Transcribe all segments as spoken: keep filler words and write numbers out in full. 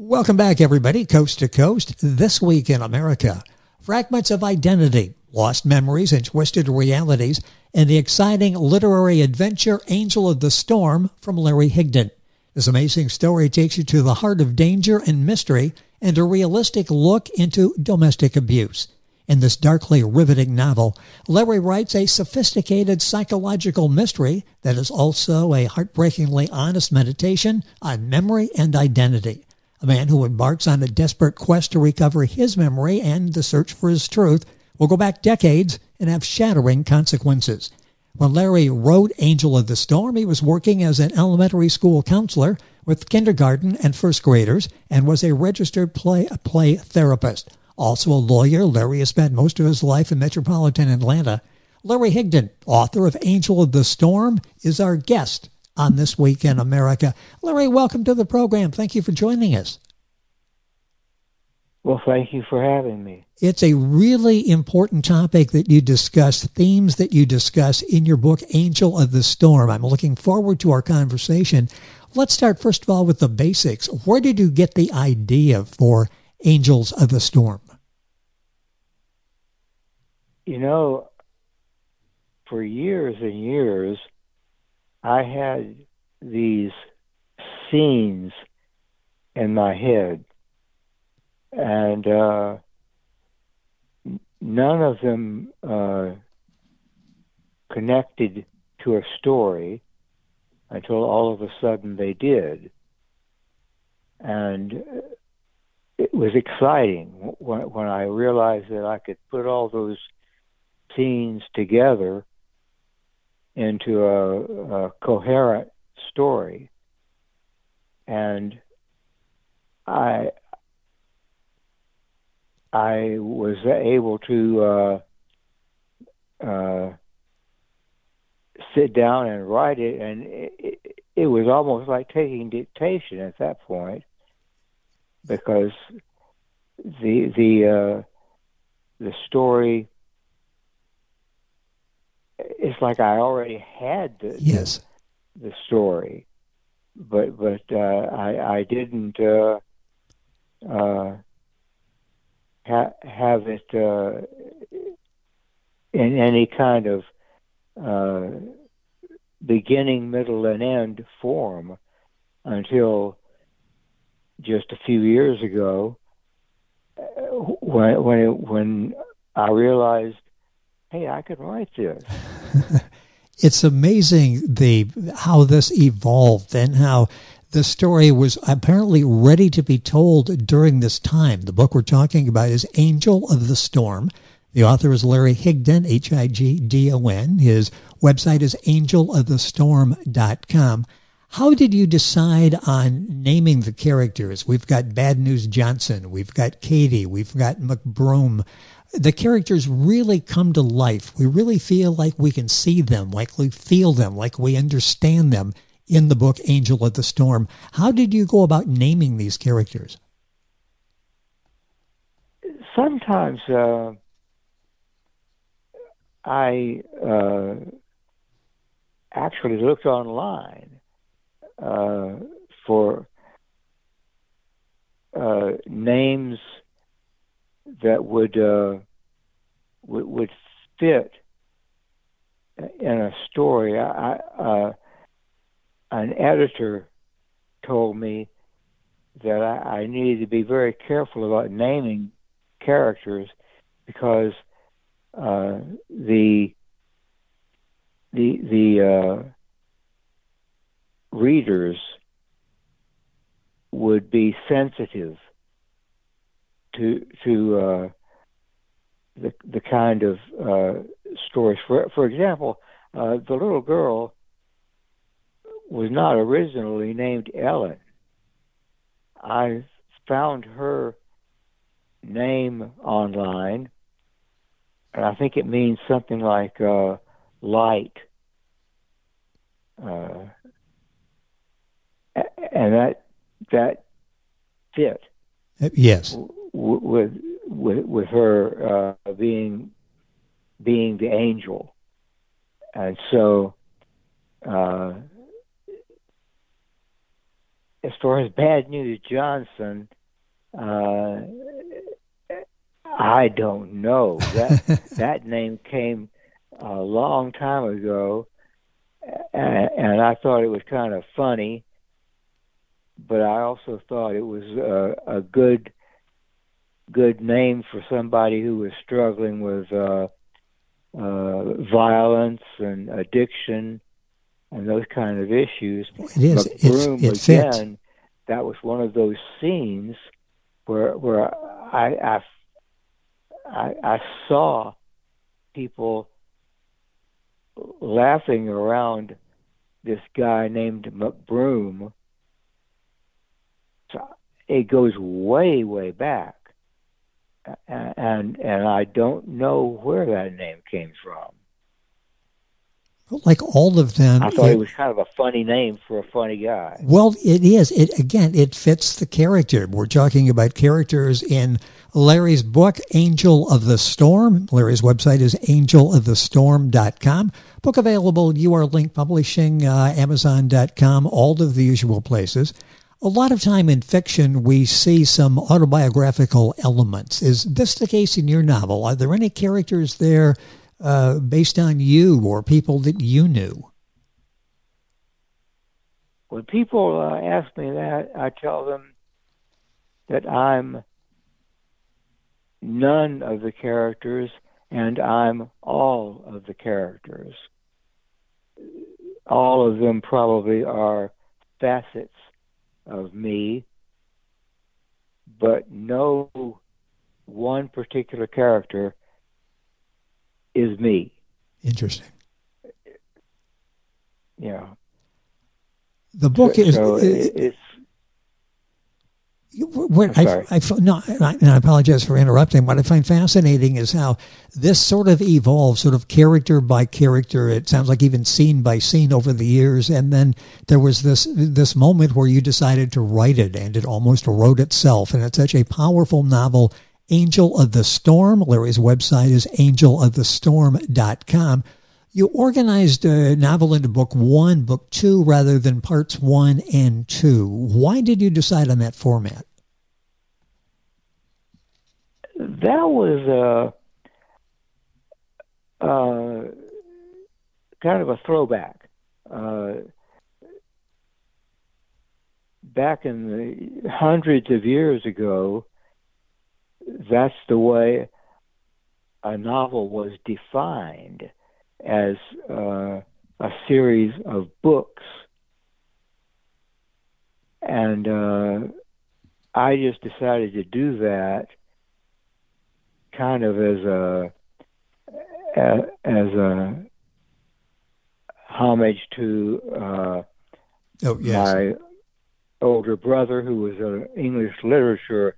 Welcome back, everybody, coast to coast. This week in America, fragments of identity, lost memories, and twisted realities, and the exciting literary adventure Angel of the Storm from Larry Higdon. This amazing story takes you to the heart of danger and mystery and a realistic look into domestic abuse. In this darkly riveting novel, Larry writes a sophisticated psychological mystery that is also a heartbreakingly honest meditation on memory and identity. A man who embarks on a desperate quest to recover his memory and the search for his truth will go back decades and have shattering consequences. When Larry wrote Angel of the Storm, he was working as an elementary school counselor with kindergarten and first graders and was a registered play, play therapist. Also a lawyer, Larry has spent most of his life in metropolitan Atlanta. Larry Higdon, author of Angel of the Storm, is our guest on This Week in America. Larry, welcome to the program. Thank you for joining us. Well, thank you for having me. It's a really important topic that you discuss, themes that you discuss in your book, Angel of the Storm. I'm looking forward to our conversation. Let's start, first of all, with the basics. Where did you get the idea for Angels of the Storm? You know, for years and years, I had these scenes in my head, and uh, none of them uh, connected to a story until all of a sudden they did. And it was exciting when, when I realized that I could put all those scenes together into a, a coherent story. And I I was able to uh, uh, sit down and write it, and it, it was almost like taking dictation at that point, because the the uh, the story, it's like I already had the yes. the, the story, but but uh, I I didn't uh, uh, ha- have it uh, in any kind of uh, beginning, middle, and end form until just a few years ago, when when it, when I realized, hey, I could write this. It's amazing the how this evolved and how the story was apparently ready to be told during this time. The book we're talking about is Angel of the Storm. The author is Larry Higdon, H I G D O N. His website is angel of the storm dot com. How did you decide on naming the characters? We've got Bad News Johnson, we've got Katie, we've got McBroom. The characters really come to life. We really feel like we can see them, like we feel them, like we understand them in the book Angel of the Storm. How did you go about naming these characters? Sometimes uh, I uh, actually looked online uh, for uh, names that would uh, would, would fit in a story. I, uh, an editor told me that I, I needed to be very careful about naming characters because uh, the the the uh, readers would be sensitive to to uh, the the kind of uh, stories. For for example, uh, the little girl was not originally named Ellen. I found her name online, and I think it means something like uh, light, uh, and that that fit. Yes. With with with her uh, being being the angel, and so uh, as far as Bad News Johnson, uh, I don't know. That that name came a long time ago, and, and I thought it was kind of funny, but I also thought it was a, a good good name for somebody who was struggling with uh, uh, violence and addiction and those kind of issues. It is. McBroom, It's, it fits. again, that was one of those scenes where where I I, I, I saw people laughing around this guy named McBroom. So it goes way, way back. And and I don't know where that name came from. Like all of them, I thought it, it was kind of a funny name for a funny guy. Well, it is. It again, it fits the character. We're talking about characters in Larry's book, Angel of the Storm. Larry's website is angel of the storm dot com. Book available, U R Link Publishing, uh, amazon dot com, all of the usual places. A lot of time in fiction, we see some autobiographical elements. Is this the case in your novel? Are there any characters there uh, based on you or people that you knew? When people uh, ask me that, I tell them that I'm none of the characters and I'm all of the characters. All of them probably are facets of me, but no one particular character is me. Interesting. Yeah. The book so, is. So it, it's. What I, I, no, and I apologize for interrupting. What I find fascinating is how this sort of evolves, sort of character by character. It sounds like even scene by scene over the years. And then there was this this moment where you decided to write it, and it almost wrote itself. And it's such a powerful novel, Angel of the Storm. Larry's website is angel of the storm dot com. You organized a novel into book one, book two, rather than parts one and two. Why did you decide on that format? That was a, uh, kind of a throwback. Uh, back in the hundreds of years ago, that's the way a novel was defined, as uh, a series of books. And uh, I just decided to do that kind of as a as a homage to uh, oh, yes. my older brother, who was an English literature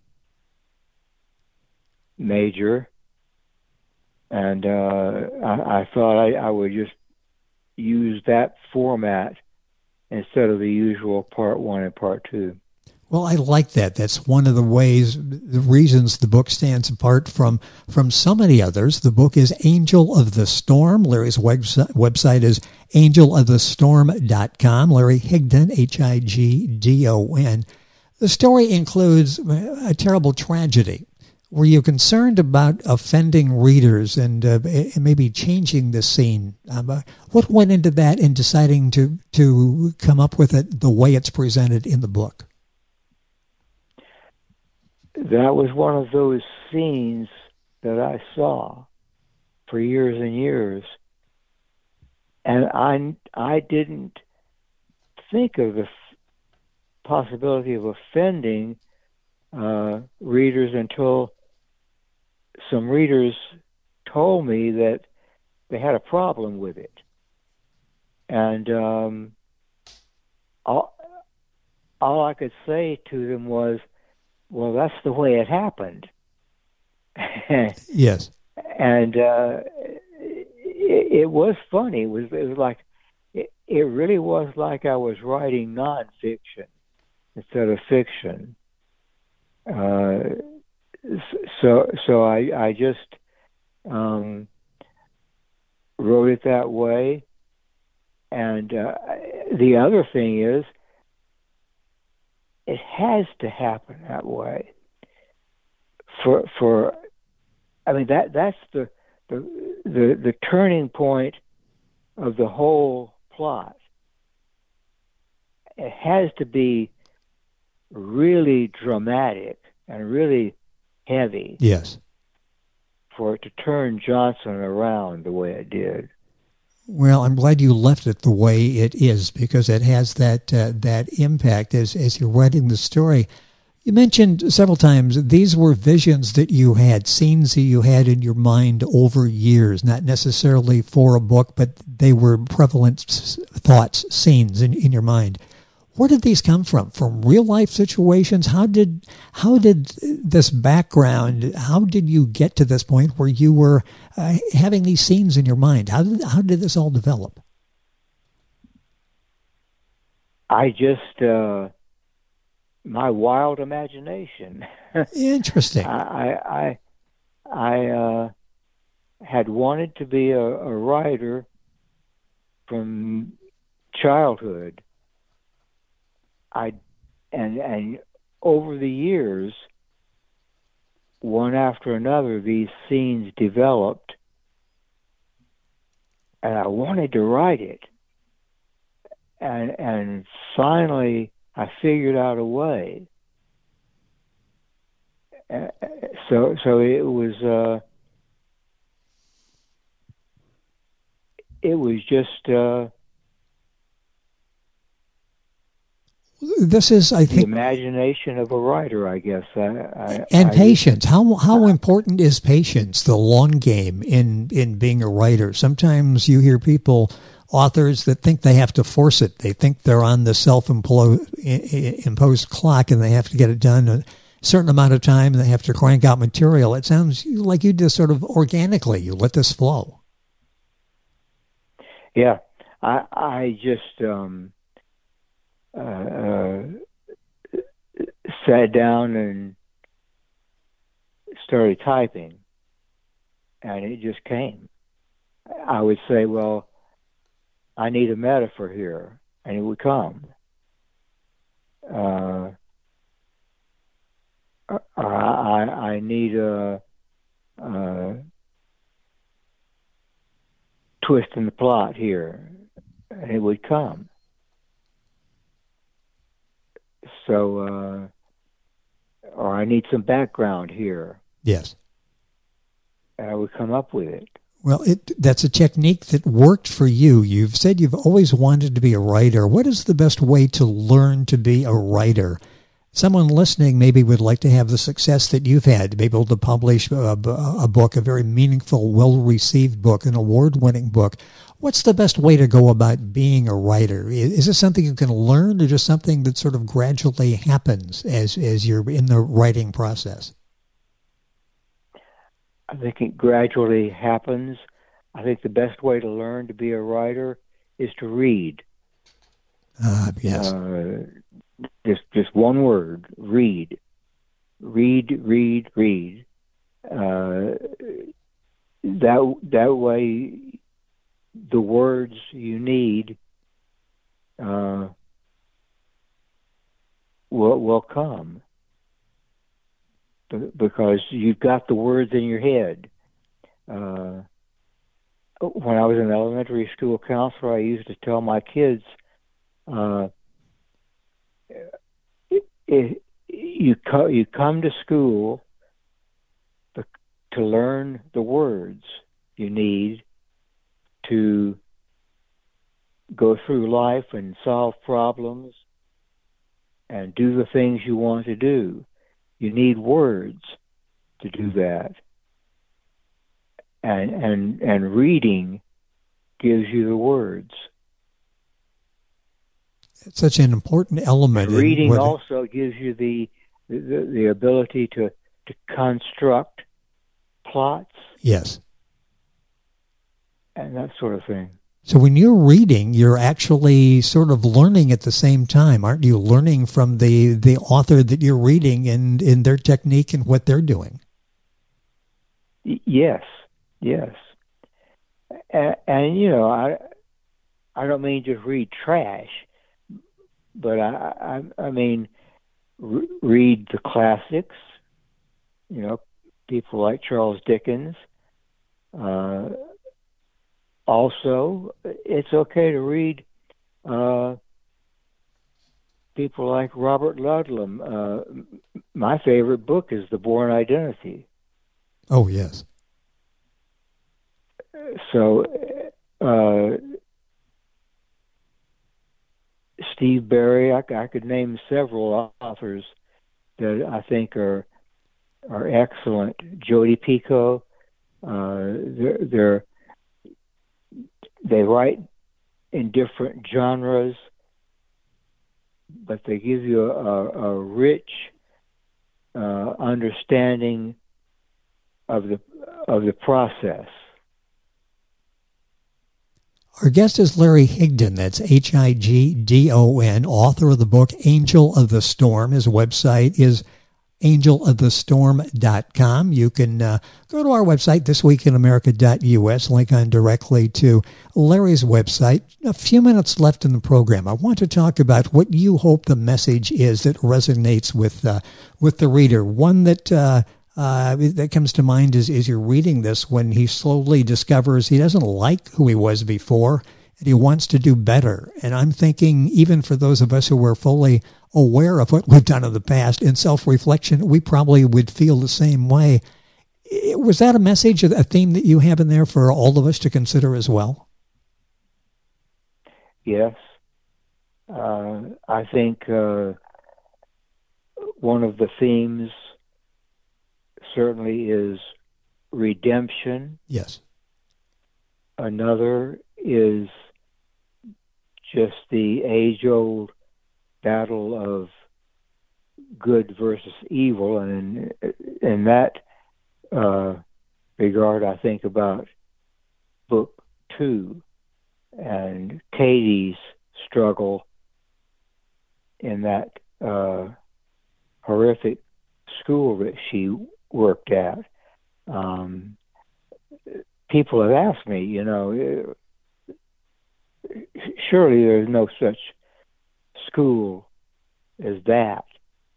major. And uh, I, I thought I, I would just use that format instead of the usual part one and part two. Well, I like that. That's one of the ways, the reasons the book stands apart from from so many others. The book is Angel of the Storm. Larry's website, website is angel of the storm dot com. Larry Higdon, H I G D O N. The story includes a terrible tragedy. Were you concerned about offending readers and uh, maybe changing the scene? Um, what went into that in deciding to, to come up with it the way it's presented in the book? That was one of those scenes that I saw for years and years. And I, I didn't think of the f- possibility of offending uh, readers until some readers told me that they had a problem with it. And um, all, all I could say to them was, well, that's the way it happened. Yes. And uh, it, it was funny. It was, it was like, it, it really was like I was writing nonfiction instead of fiction. Uh, so, so I, I just um, wrote it that way. And uh, the other thing is, it has to happen that way. For for, I mean that that's the the the, the turning point of the whole plot. It has to be really dramatic and really heavy. Yes. For it to turn Johnson around the way it did. Well, I'm glad you left it the way it is, because it has that uh, that impact as as you're writing the story. You mentioned several times these were visions that you had, scenes that you had in your mind over years, not necessarily for a book, but they were prevalent thoughts, scenes in, in your mind. Where did these come from? From real life situations? How did how did this background? How did you get to this point where you were uh, having these scenes in your mind? How did how did this all develop? I just uh, my wild imagination. Interesting. I I I uh, had wanted to be a, a writer from childhood. I and and over the years, one after another, these scenes developed, and I wanted to write it. And and finally, I figured out a way. Uh, so so it was uh, it was just. Uh, This is, I the think, imagination of a writer, I guess. I, I, and I, patience. How how important is patience, the long game in in being a writer? Sometimes you hear people, authors, that think they have to force it. They think they're on the self-imposed clock and they have to get it done a certain amount of time and they have to crank out material. It sounds like you just sort of organically, you let this flow. Yeah, I I just. Um, Uh, uh, sat down and started typing, and it just came. I would say, well, I need a metaphor here, and it would come. Uh, I, I need a, a twist in the plot here, and it would come. So, uh, or I need some background here. Yes. And I would come up with it. Well, it that's a technique that worked for you. You've said you've always wanted to be a writer. What is the best way to learn to be a writer? Someone listening maybe would like to have the success that you've had, to be able to publish a, a book, a very meaningful, well-received book, an award-winning book. What's the best way to go about being a writer? Is this something you can learn, or just something that sort of gradually happens as, as you're in the writing process? I think it gradually happens. I think the best way to learn to be a writer is to read. Uh, yes. Uh, just just one word: read, read, read, read. Uh, that that way, the words you need uh, will will come, because you've got the words in your head. Uh, when I was an elementary school counselor, I used to tell my kids, uh, it, you co- you come to school to learn the words you need to go through life and solve problems and do the things you want to do. You need words to do that. And and and reading gives you the words. It's such an important element. And reading in also gives you the, the the ability to to construct plots. Yes. And that sort of thing. So when you're reading, you're actually sort of learning at the same time, aren't you? Learning from the, the author that you're reading and in their technique and what they're doing. Yes, yes. And, and you know, I I don't mean just read trash, but I I, I mean re- read the classics, you know, people like Charles Dickens. Uh, also, it's okay to read uh, people like Robert Ludlum. Uh, my favorite book is The Bourne Identity. Oh, yes. So, uh, Steve Berry, I, I could name several authors that I think are are excellent. Jodi Picoult, uh, they're, they're they write in different genres, but they give you a, a rich uh, understanding of the of the process. Our guest is Larry Higdon. That's H I G D O N, author of the book Angel of the Storm. His website is angel of the storm dot com. You can uh, go to our website, this week in america dot u s, link on directly to Larry's website. A few minutes left in the program. I want to talk about what you hope the message is that resonates with uh, with the reader. One that uh, uh, that comes to mind is, is you're reading this when he slowly discovers he doesn't like who he was before and he wants to do better. And I'm thinking, even for those of us who were fully aware of what we've done in the past, in self-reflection, we probably would feel the same way. Was that a message, a theme that you have in there for all of us to consider as well? Yes. Uh, I think uh, one of the themes certainly is redemption. Yes. Another is just the age-old battle of good versus evil, and in, in that uh, regard, I think about book two and Katie's struggle in that uh, horrific school that she worked at. Um, people have asked me, you know, surely there's no such school as that.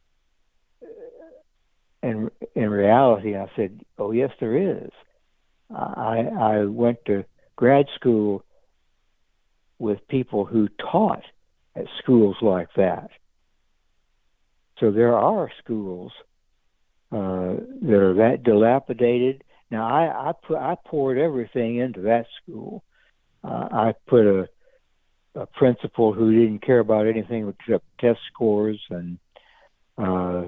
And in reality, I said, oh, yes, there is. I, I went to grad school with people who taught at schools like that. So there are schools uh, that are that dilapidated. Now, I, I, put, I poured everything into that school. Uh, I put a, a principal who didn't care about anything except test scores, and uh,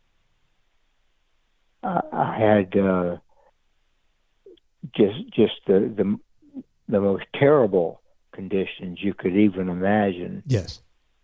I, I had uh, just just the, the the most terrible conditions you could even imagine. Yes.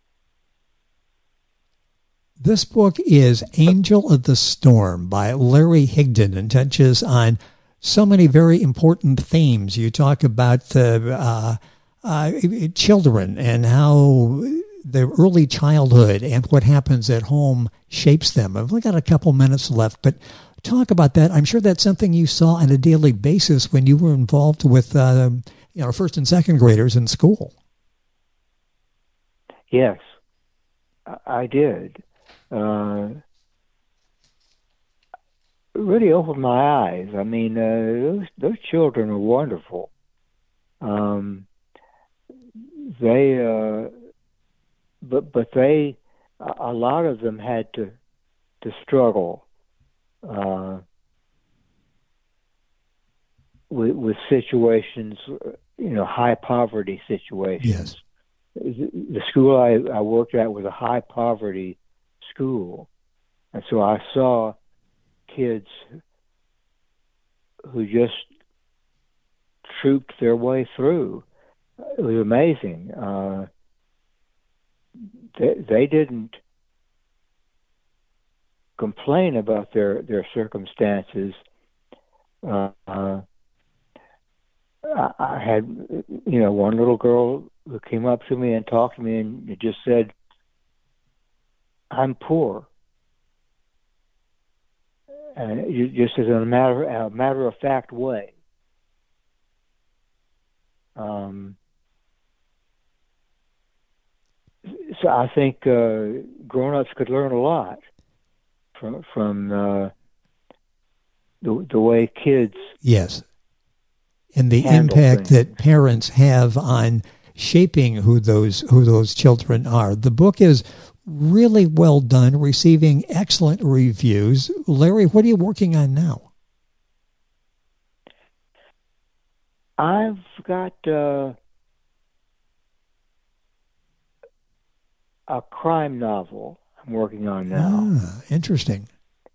This book is Angel of the Storm by Larry Higdon and touches on so many very important themes. You talk about uh, uh, children and how their early childhood and what happens at home shapes them. I've only got a couple minutes left, but talk about that. I'm sure that's something you saw on a daily basis when you were involved with uh, you know, first and second graders in school. Yes, I did. Uh, really opened my eyes. I mean, uh, those those children are wonderful. Um, they, uh, but but they, a lot of them had to to struggle uh, with with situations, you know, high poverty situations. Yes. The school I, I worked at was a high poverty school, and so I saw kids who just trooped their way through. It was amazing. Uh, they, they didn't complain about their, their circumstances. Uh, uh, I, I had, you know, one little girl who came up to me and talked to me and just said, "I'm poor." And just as a matter a matter of fact way. Um, so I think uh, grown-ups could learn a lot from from uh, the the way kids yes, and the handle impact things. that parents have on shaping who those who those children are. The book is really well done, receiving excellent reviews. Larry, what are you working on now? I've got uh, a crime novel I'm working on now. Ah, interesting.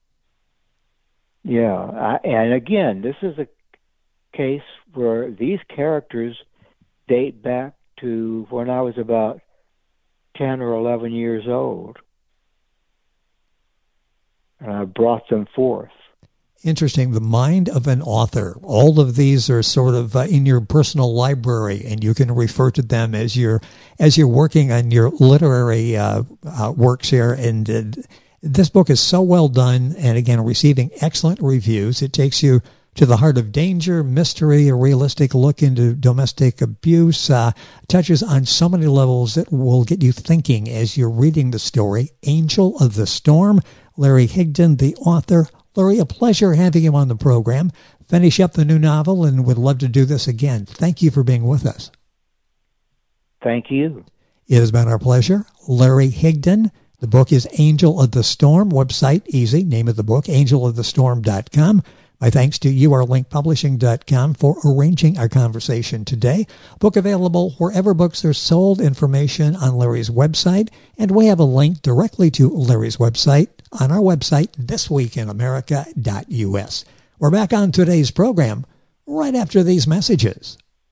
Yeah, I, and again, this is a case where these characters date back to when I was about ten or eleven years old, and I brought them forth. Interesting. The mind of an author. All of these are sort of uh, in your personal library, and you can refer to them as you're as you're working on your literary uh, uh, works here. And uh, this book is so well done, and again, receiving excellent reviews. It takes you to the heart of danger, mystery, a realistic look into domestic abuse, uh, touches on so many levels that will get you thinking as you're reading the story. Angel of the Storm, Larry Higdon, the author. Larry, a pleasure having you on the program. Finish up the new novel and would love to do this again. Thank you for being with us. Thank you. It has been our pleasure. Larry Higdon. The book is Angel of the Storm. Website, easy. Name of the book, angel of the storm dot com. My thanks to U R Link Publishing dot com for arranging our conversation today. Book available wherever books are sold. Information on Larry's website. And we have a link directly to Larry's website on our website, this week in america dot u s. We're back on today's program right after these messages.